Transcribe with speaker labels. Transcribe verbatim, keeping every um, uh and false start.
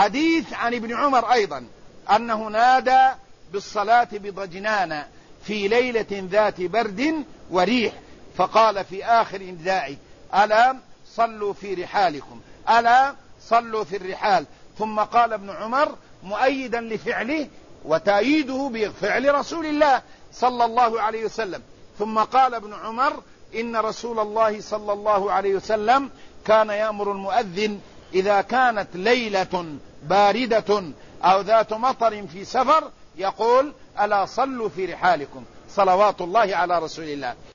Speaker 1: حديث عن ابن عمر أيضا أنه نادى بالصلاة بضجنان في ليلة ذات برد وريح، فقال في آخر ندائه: ألا صلوا في رحالكم، ألا صلوا في الرحال. ثم قال ابن عمر مؤيدا لفعله وتأييده بفعل رسول الله صلى الله عليه وسلم، ثم قال ابن عمر: إن رسول الله صلى الله عليه وسلم كان يأمر المؤذن إذا كانت ليلة باردة أو ذات مطر في سفر يقول: ألا صلوا في رحالكم، صلوات الله على رسول الله.